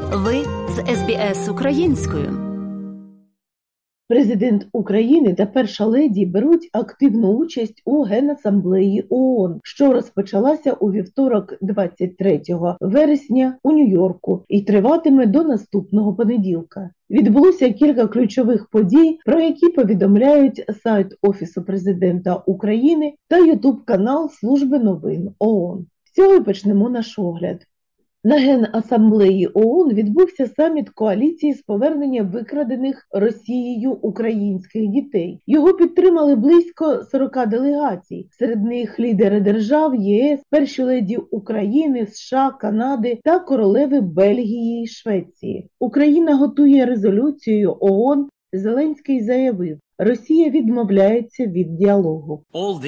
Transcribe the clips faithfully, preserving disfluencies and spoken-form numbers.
Ви з ес бі ес українською. Президент України та перша леді беруть активну участь у Генасамблеї ООН, що розпочалася у вівторок двадцять третього вересня у Нью-Йорку і триватиме до наступного понеділка. Відбулося кілька ключових подій, про які повідомляють сайт Офісу Президента України та ютуб-канал Служби новин ООН. З цього і почнемо наш огляд. На Генасамблеї ООН відбувся саміт коаліції з повернення викрадених Росією українських дітей. Його підтримали близько сорока делегацій. Серед них лідери держав ЄС, перші леді України, США, Канади та королеви Бельгії і Швеції. Україна готує резолюцію ООН. Зеленський заявив: Росія відмовляється від діалогу.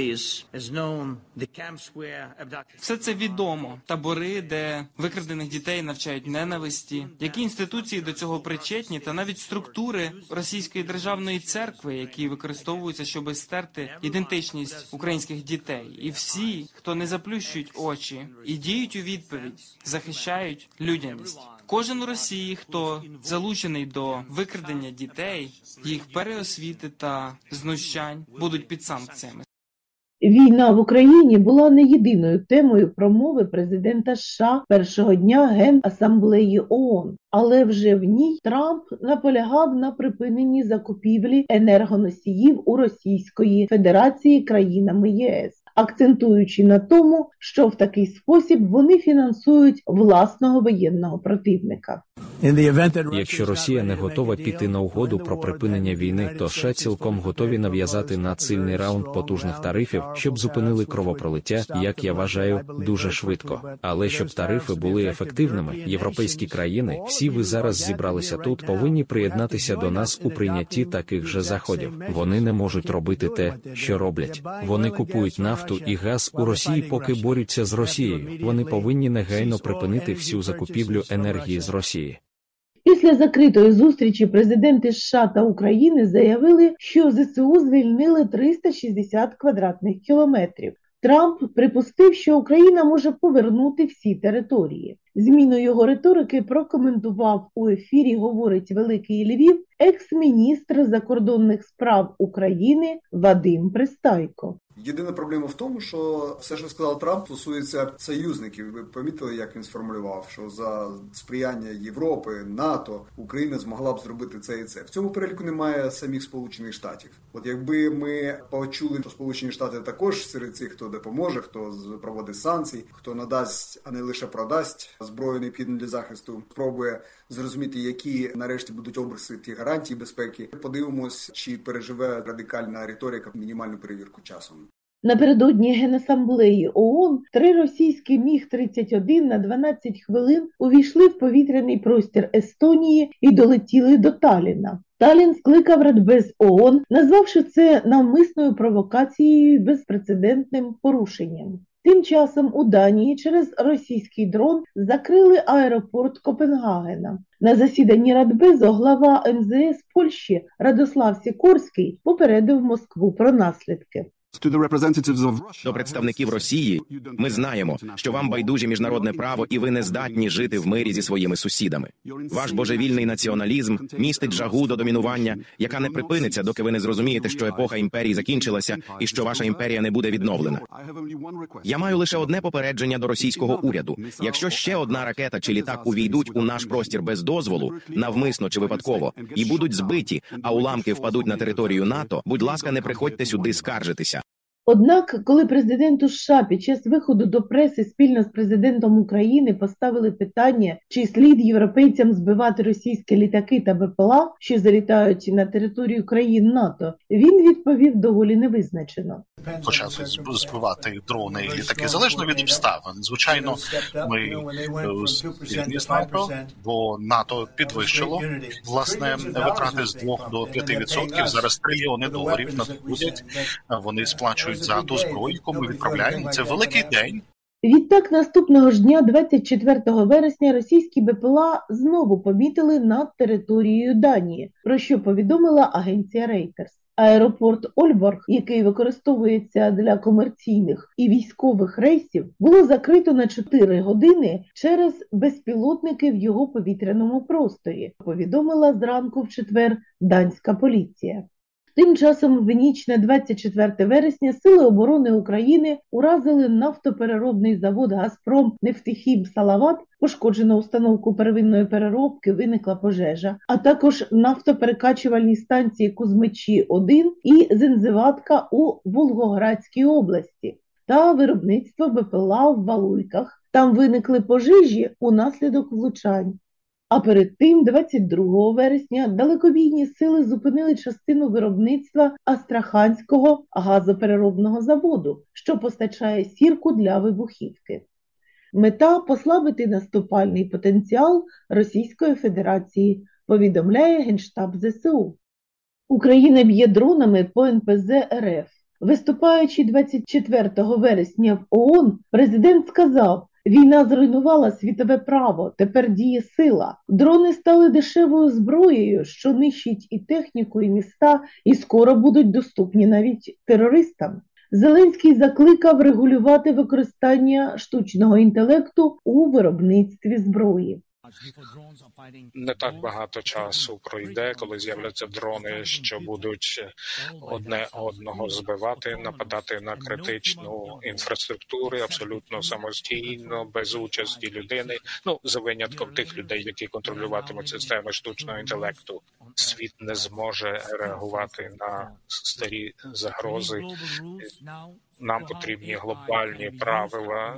Все це відомо. Табори, де викрадених дітей навчають ненависті, які інституції до цього причетні, та навіть структури Російської державної церкви, які використовуються, щоб стерти ідентичність українських дітей. І всі, хто не заплющують очі і діють у відповідь, захищають людяність. Кожен у Росії, хто залучений до викрадення дітей, їх переосвіти та знущань будуть під санкціями. Війна в Україні була не єдиною темою промови президента США першого дня Генасамблеї ООН. Але вже в ній Трамп наполягав на припиненні закупівлі енергоносіїв у Російської Федерації країнами ЄС, акцентуючи на тому, що в такий спосіб вони фінансують власного воєнного противника. Якщо Росія не готова піти на угоду про припинення війни, то США цілком готові нав'язати надсильний раунд потужних тарифів, щоб зупинили кровопролиття, як я вважаю, дуже швидко. Але щоб тарифи були ефективними, європейські країни, всі ви зараз зібралися тут, повинні приєднатися до нас у прийнятті таких же заходів. Вони не можуть робити те, що роблять. Вони купують нафту і газ у Росії, поки борються з Росією. Вони повинні негайно припинити всю закупівлю енергії з Росії. Після закритої зустрічі президенти США та України заявили, що зе се у звільнили триста шістдесят квадратних кілометрів. Трамп припустив, що Україна може повернути всі території. Зміну його риторики прокоментував у ефірі «Говорить Великий Львів» екс-міністр закордонних справ України Вадим Пристайко. Єдина проблема в тому, що все, що сказав Трамп, стосується союзників. Ви помітили, як він сформулював, що за сприяння Європи, НАТО Україна змогла б зробити це і це. В цьому переліку немає самих Сполучених Штатів. От якби ми почули, що Сполучені Штати також серед цих, хто допоможе, хто проводить санкції, хто надасть, а не лише продасть зброю необхідну для захисту, спробує зрозуміти, які нарешті будуть обриси ті гарантії безпеки. Подивимось, чи переживе радикальна риторика мінімальну перевірку часом. Напередодні Генасамблеї ООН три російські міг тридцять один на дванадцять хвилин увійшли в повітряний простір Естонії і долетіли до Талліна. Таллін скликав Радбез ООН, назвавши це навмисною провокацією і безпрецедентним порушенням. Тим часом у Данії через російський дрон закрили аеропорт Копенгагена. На засіданні Радбезу глава ем зе ес Польщі Радослав Сікорський попередив Москву про наслідки. До представників Росії: ми знаємо, що вам байдуже міжнародне право і ви не здатні жити в мирі зі своїми сусідами. Ваш божевільний націоналізм містить жагу до домінування, яка не припиниться, доки ви не зрозумієте, що епоха імперії закінчилася і що ваша імперія не буде відновлена. Я маю лише одне попередження до російського уряду. Якщо ще одна ракета чи літак увійдуть у наш простір без дозволу, навмисно чи випадково, і будуть збиті, а уламки впадуть на територію НАТО, будь ласка, не приходьте сюди скаржитися. Однак, коли президенту США під час виходу до преси спільно з президентом України поставили питання, чи слід європейцям збивати російські літаки та Бе Пе Ел А, що залітають на територію країн НАТО, він відповів доволі невизначено. Почали збивати дрони і літаки залежно від обставин. Звичайно, ми не знаємо, бо НАТО підвищило власне витрати з двох до п'яти відсотків. Зараз трильйони доларів надходять. Вони сплачують за ту зброю, яку ми відправляємо. Це великий день. Відтак, наступного ж дня, двадцять четвертого вересня, російські Бе Пе Ел А знову помітили над територією Данії, про що повідомила агенція Reuters. Аеропорт Ольборг, який використовується для комерційних і військових рейсів, було закрито на чотири години через безпілотники в його повітряному просторі, повідомила зранку в четвер данська поліція. Тим часом в ніч на двадцять четверте вересня Сили оборони України уразили нафтопереробний завод «Газпром Нефтехім Салават», пошкоджено установку первинної переробки, виникла пожежа, а також нафтоперекачувальні станції Кузьмичі один і Зензиватка у Волгоградській області та виробництво БПЛА в Валуйках. Там виникли пожежі унаслідок влучань. А перед тим, двадцять другого вересня, далекобійні сили зупинили частину виробництва Астраханського газопереробного заводу, що постачає сірку для вибухівки. Мета – послабити наступальний потенціал Російської Федерації, повідомляє Генштаб ЗСУ. Україна б'є дронами по ен пе зет ер еф. Виступаючи двадцять четвертого вересня в ООН, президент сказав: «Війна зруйнувала світове право, тепер діє сила. Дрони стали дешевою зброєю, що нищить і техніку, і міста, і скоро будуть доступні навіть терористам». Зеленський закликав регулювати використання штучного інтелекту у виробництві зброї. Не так багато часу пройде, коли з'являться дрони, що будуть одне одного збивати, нападати на критичну інфраструктуру абсолютно самостійно, без участі людини, ну, за винятком тих людей, які контролюватимуть системи штучного інтелекту. Світ не зможе реагувати на старі загрози. Нам потрібні глобальні правила,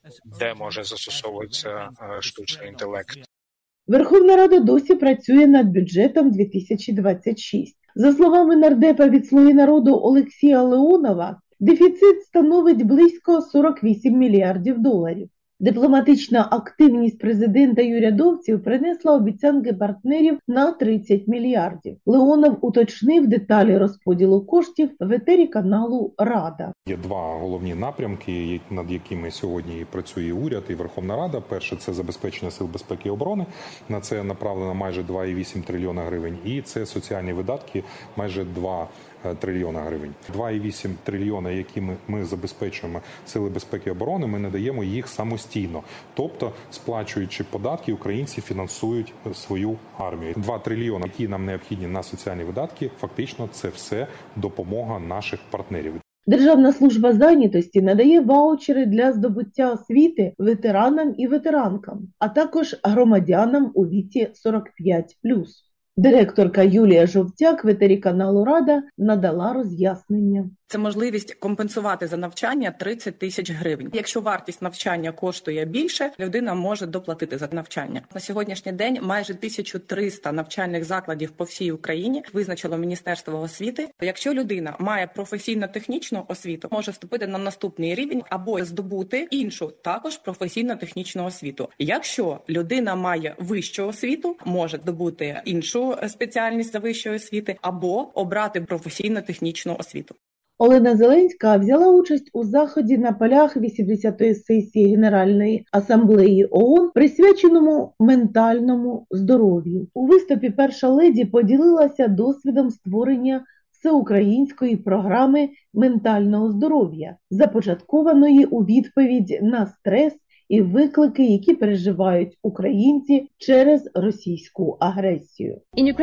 де може застосовуватися штучний інтелект. Верховна Рада досі працює над бюджетом дві тисячі двадцять шість. За словами нардепа від «Слуги народу» Олексія Леонова, дефіцит становить близько сорок вісім мільярдів доларів. Дипломатична активність президента і урядовців принесла обіцянки партнерів на тридцять мільярдів. Леонов уточнив деталі розподілу коштів в етері каналу «Рада». Є два головні напрямки, над якими сьогодні працює уряд і Верховна Рада. Перше – це забезпечення сил безпеки і оборони. На це направлено майже два цілих вісім трильйона гривень. І це соціальні видатки – майже два трильйона гривень. два цілих вісім трильйона, які ми, ми забезпечуємо сили безпеки і оборони, ми надаємо їх самостійно. Тобто, сплачуючи податки, українці фінансують свою армію. два трильйони, які нам необхідні на соціальні видатки, фактично це все допомога наших партнерів. Державна служба зайнятості надає ваучери для здобуття освіти ветеранам і ветеранкам, а також громадянам у віці сорок п'ять плюс. Директорка Юлія Жовтяк в етері каналу «Рада» надала роз'яснення. Це можливість компенсувати за навчання тридцять тисяч гривень. Якщо вартість навчання коштує більше, людина може доплатити за навчання. На сьогоднішній день майже тисяча триста навчальних закладів по всій Україні визначило Міністерство освіти. Якщо людина має професійно-технічну освіту, може вступити на наступний рівень або здобути іншу, також професійно-технічну освіту. Якщо людина має вищу освіту, може здобути іншу спеціальність за вищої освіти або обрати професійно-технічну освіту. Олена Зеленська взяла участь у заході на полях вісімдесятої сесії Генеральної асамблеї ООН, присвяченому ментальному здоров'ю. У виступі перша леді поділилася досвідом створення всеукраїнської програми ментального здоров'я, започаткованої у відповідь на стрес і виклики, які переживають українці через російську агресію.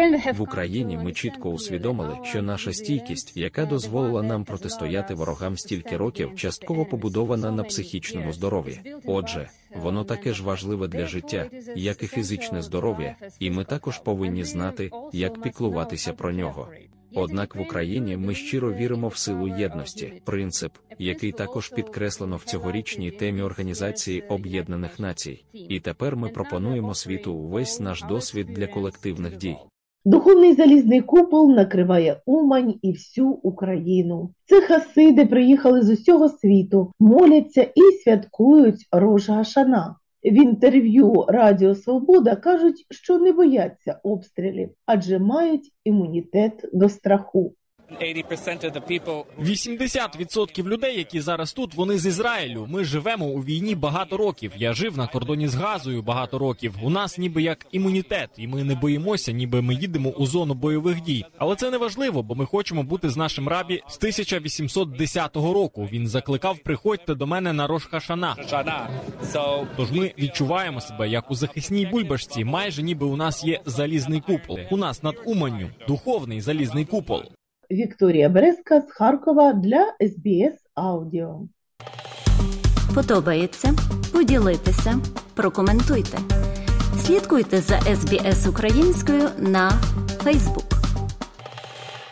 В Україні ми чітко усвідомили, що наша стійкість, яка дозволила нам протистояти ворогам стільки років, частково побудована на психічному здоров'ї. Отже, воно таке ж важливе для життя, як і фізичне здоров'я, і ми також повинні знати, як піклуватися про нього. Однак в Україні ми щиро віримо в силу єдності, принцип, який також підкреслено в цьогорічній темі Організації Об'єднаних Націй. І тепер ми пропонуємо світу увесь наш досвід для колективних дій. Духовний залізний купол накриває Умань і всю Україну. Це хасиди приїхали з усього світу, моляться і святкують Рош га-Шана. В інтерв'ю Радіо Свобода кажуть, що не бояться обстрілів, адже мають імунітет до страху. вісімдесят відсотків людей, які зараз тут, вони з Ізраїлю. Ми живемо у війні багато років. Я жив на кордоні з Газою багато років. У нас ніби як імунітет, і ми не боїмося, ніби ми їдемо у зону бойових дій. Але це не важливо, бо ми хочемо бути з нашим рабі з тисяча вісімсот десятого року. Він закликав: приходьте до мене на Рош Хашана. Тож ми відчуваємо себе як у захисній бульбашці, майже ніби у нас є залізний купол. У нас над Уманню духовний залізний купол. Вікторія Березка з Харкова для ес бі ес Аудіо. Подобається? Поділіться, прокоментуйте. Слідкуйте за ес бі ес українською на Фейсбук.